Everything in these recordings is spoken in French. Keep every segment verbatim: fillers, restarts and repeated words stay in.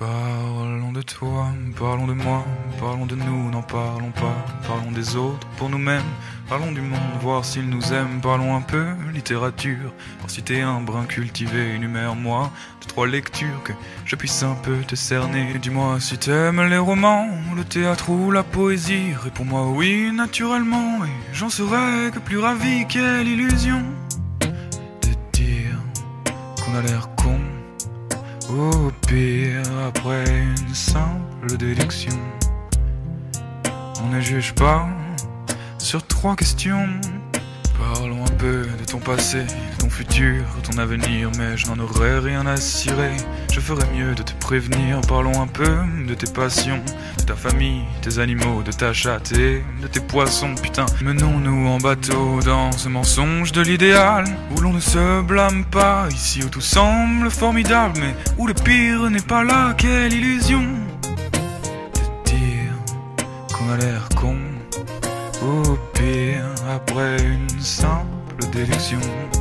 Parlons de toi, parlons de moi, parlons de nous, n'en parlons pas. Parlons des autres pour nous-mêmes, parlons du monde, voir s'ils nous aiment. Parlons un peu littérature, pour citer un brin cultivé. Énumère-moi deux, trois lectures que je puisse un peu te cerner. Dis-moi si t'aimes les romans, le théâtre ou la poésie. Réponds-moi oui naturellement, et j'en serais que plus ravi. Quelle illusion de dire qu'on a l'air con. Au pire, après une simple déduction, on ne juge pas sur trois questions. Parlons un peu de ton passé, de ton futur, ton avenir, mais je n'en aurais rien à cirer. Je ferais mieux de te prévenir. Parlons un peu de tes passions, de ta famille, tes animaux, de ta chatte et de tes poissons. Putain, menons-nous en bateau dans ce mensonge de l'idéal, où l'on ne se blâme pas, ici où tout semble formidable, mais où le pire n'est pas là. Quelle illusion de dire qu'on a l'air con. Au pire, après une simple déduction,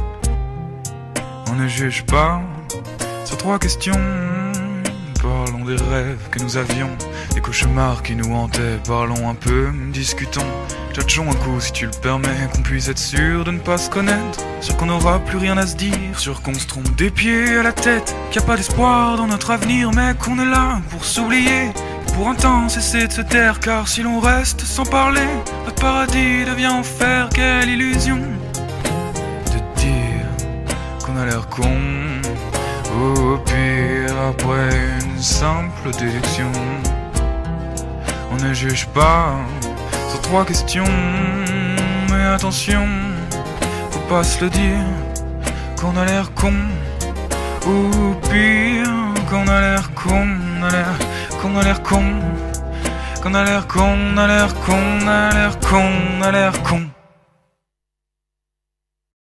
on ne juge pas sur trois questions. Parlons des rêves que nous avions, des cauchemars qui nous hantaient. Parlons un peu, discutons, tchatchons un coup si tu le permets. Qu'on puisse être sûr de ne pas se connaître, sûr qu'on n'aura plus rien à se dire, sûr qu'on se trompe des pieds à la tête, qu'il n'y a pas d'espoir dans notre avenir, mais qu'on est là pour s'oublier, pour un temps cesser de se taire. Car si l'on reste sans parler, notre paradis devient enfer. Quelle illusion de dire qu'on a l'air con. Au pire, après une simple déduction, on ne juge pas sur trois questions. Mais attention, faut pas se le dire, qu'on a l'air con. Ou pire, qu'on a l'air con, on a l'air, qu'on a l'air con, qu'on a l'air con, on a l'air con, on a l'air con, on a l'air con.